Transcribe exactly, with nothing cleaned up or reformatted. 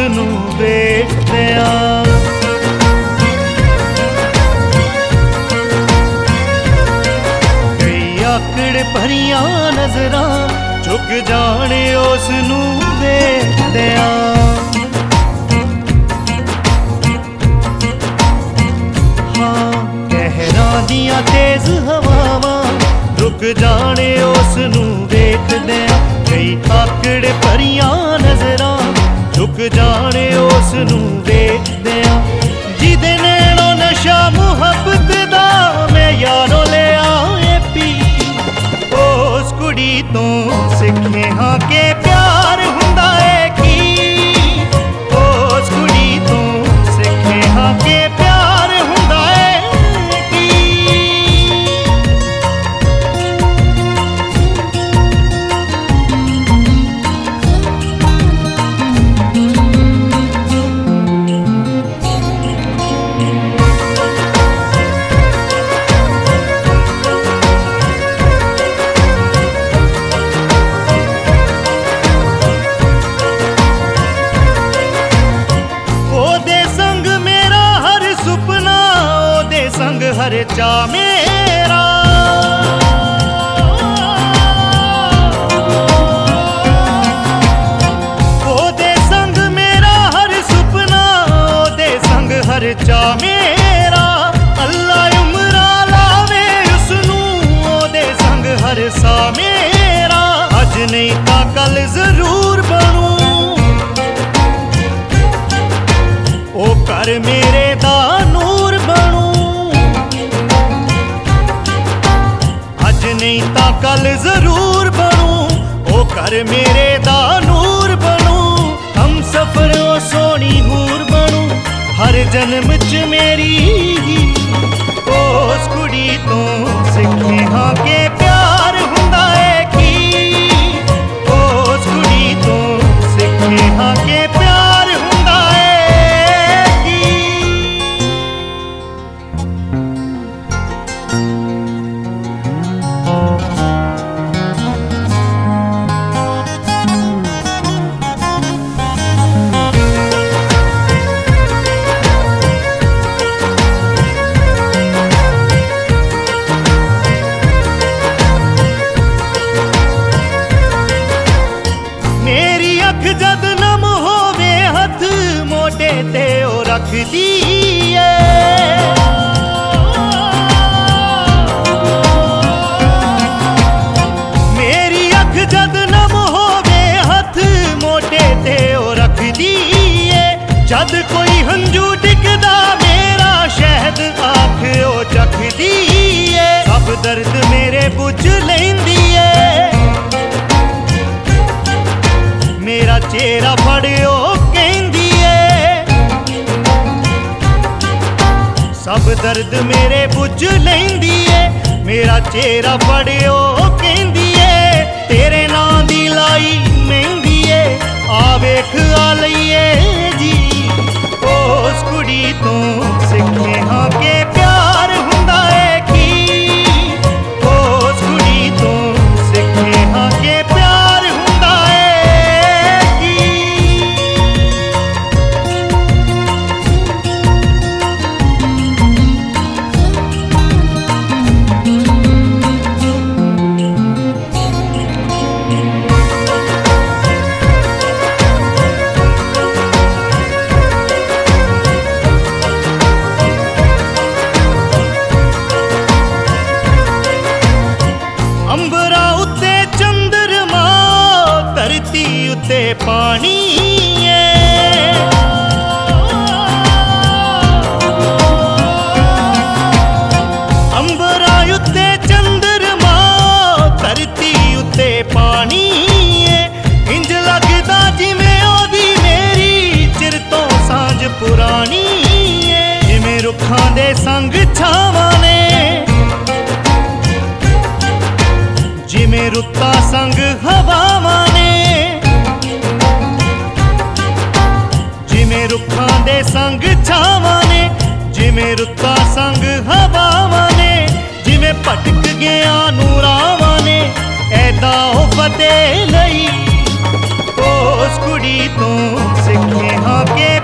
नूं वेखदियां। कई आकड़ भरियां नजरां झुक जाने उस नूं वेखदियां। दियां तेज हवावां रुक जाने उस नूं वेखदियां। कई आकड़ भरियां नजरां झुक जाने उस नूं वेखदियां। जिहदे नैणों नशा मुहब्बत दा मैं यारों ले आए पी। उस कुड़ी तो सिखे हां के प्यार हुंदा है की। उस कुड़ी तो सिखे हां के प्यार हुंदा है। संग हर चा मेरा ओदे संग मेरा हर सुपना। ओदे संग हर चा मेरा अल्लाह उमरा लावे उसनू। ओदे संग हर सा मेरा अज नहीं तां कल जरूर बनू। ओ कर मेरे दा नूर बनू। नहीं ता कल जरूर बनू। ओ कर मेरे दा नूर बनू। हम सफर ओ सोनी हूर बनू। हर जन्म च मेरी उस कुड़ी तो सिखे हां के प्यार हुंदा है की। उस कुड़ी तो सिखे हां के प्यार हुंदा है की। जद नम होवे हथ मोटे ते ओ रख दिए। मेरी अख जद नम होवे हथ मोटे ते ओ रख दिए। जद कोई हंजू टिकदा मेरा शहद आख ओ चख दिए। सब दर्द मेरे बुझ लैंदी है। मेरा चेहरा फड़ियो कहंदी है। सब दर्द मेरे बुझ लैंदी है। मेरा चेहरा फड़ियो कहंदी है। तेरे नां दी लाई मेहंदी है। आ वेख आ लईए जी। उस कुड़ी तो सिखे हां के प्यार हुंदा है की। उस कुड़ी तो सिखे हां के प्यार हुंदा है। अंबरा उत्ते चंद्रमा धरती उत्ते पानी है। अंबरा उत्ते चंद्रमा धरती उत्ते पानी है। इंज लगदा जिवें ओदी मेरी चिर तो सांझ पुरानी है। जिवें रुखां दे संग छावां ने। जिमें रुत्ता संग हवावां ने। जिमें रुखां दे संग छावां ने। जिमें रुत्ता संग हवावां ने। जिमें भटक गया नूरावां ने। ऐदा ओ फतेह लई उस कुड़ी तो सिख ਔਖੇ ਹਾਂ ਕੇ